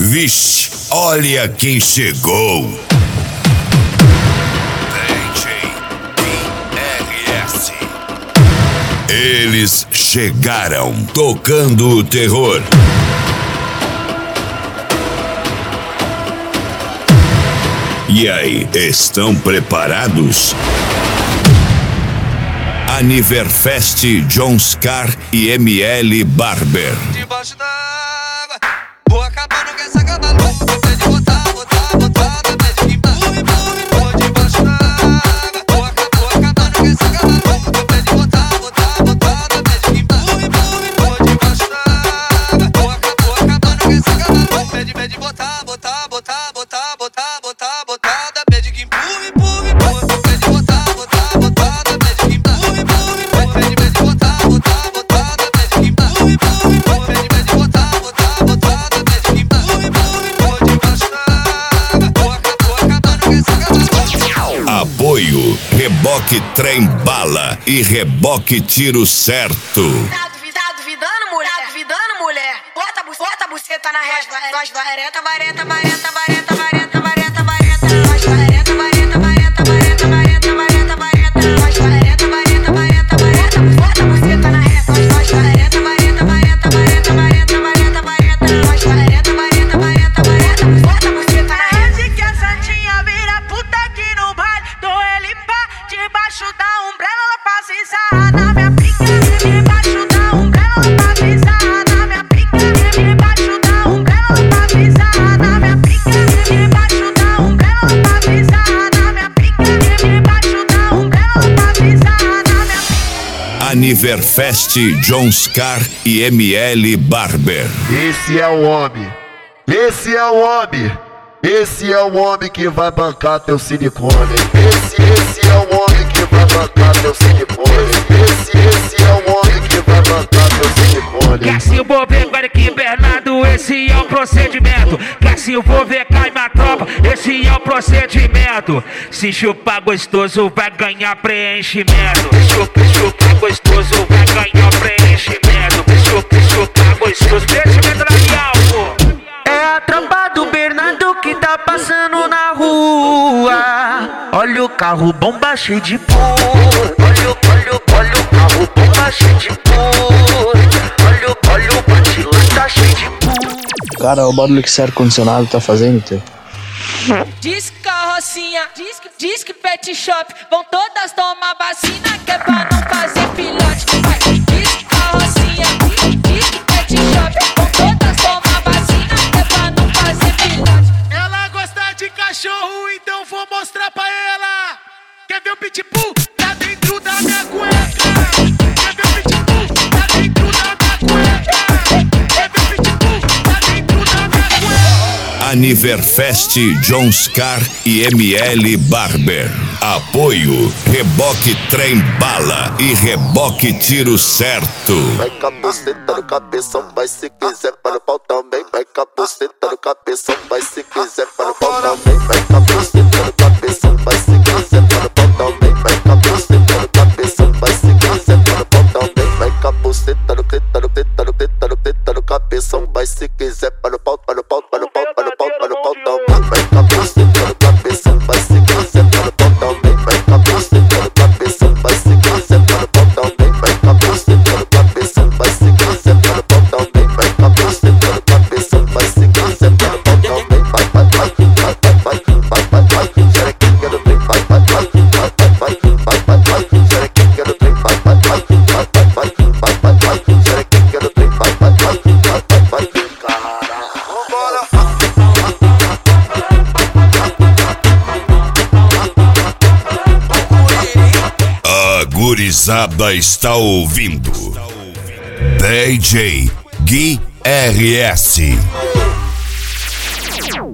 Vixe, olha quem chegou. DJ BRS. Eles chegaram tocando o terror. E aí, estão preparados? Aniverfest Johnscar e ML Barber. Debaixo d'água, vou acabando com essa cavalo. Você de botar, bebê de empurra, vou debaixo d'água, vou acabando com essa cavalo. Você de botar, bebê de empurra, vou debaixo d'água, vou acabando com essa cavalo. Você de botar, bebê de empurra, você de botar, bebê de empurra, você de botar, bebê de empurra. Apoio Reboque Trem Bala e Reboque Tiro Certo. Tá duvidando, mulher? Bota a buceta na reta, nós vareta. Nós vareta. Bota a buceta na reta, nós vareta. Bota a buceta na reta. Esse que a santinha vira puta aqui no baile. Tô ele pá, debaixo da umbrella, ela passa e sarra na minha pica. Debaixo da umbrella, ela passa e sarra na minha pica. Debaixo da umbrella, ela passa e sarra na minha pica. Debaixo da umbrella, ela passa e sarra na minha pica. Debaixo da umbrella, ela passa e sarra na minha pica. Aniverfest Johnscar e ML Barber. Esse é o homem. Esse é o homem que vai bancar teu silicone. Esse é o homem que vai bancar teu silicone. Esse é o homem que vai bancar teu silicone. Quer se envolver com Eric Bernardo, esse é o procedimento. Quer se envolver cai na tropa, esse é o procedimento. Se chupar gostoso vai ganhar preenchimento. Chupar gostoso vai ganhar preenchimento. Chupar gostoso, preenchimento labial, pô. É a tropa do Bernardo que tá passando na rua. Olha o carro bomba cheio de pó. Olha o carro bomba cheio de pó. Olha o bandido tá cheio de pó. Cara, olha o barulho que esse ar-condicionado tá fazendo, tio. Diz que carrocinha, diz que pet shop, vão todas tomar vacina que é pra não fazer filhote. Diz que carrocinha, diz que pet shop, vão todas tomar vacina que é pra não fazer filhote. Ela gosta de cachorro, então vou mostrar pra ela. Quer ver o pitbull? Tá dentro da minha cueca. Quer ver o pitbull? Tá dentro da minha cueca. Quer ver o pitbull? Tá dentro da minha cueca. Aniverfest Johnscar e ML Barber. Apoio Reboque Trem Bala e Reboque Tiro Certo. Vai com a buceta no cabeção, vai se quiser para o pau também. Vai com a buceta no cabeção, vai se quiser para o pau também. Vai com a buceta no cabeção, vai se quiser para o pau também. Vai com a buceta no cabeção, vai se quiser para o pau também. Vai com a buceta no cabeção, vai se quiser para o pau também. Vai com a buceta no cabeção, vai se quiser para o pau também. Vai com a buceta no cabeção, vai se quiser para o pau também. Vai com a buceta no cabeção, vai se quiser para o pau também. Vai com a buceta no cabeção, vai se quiser para o pau também. Vai, xerequinha no trem, vai, xerequinha no trem, vai, xerequinha no trem, vai, A gurizada está ouvindo DJ Gui RS.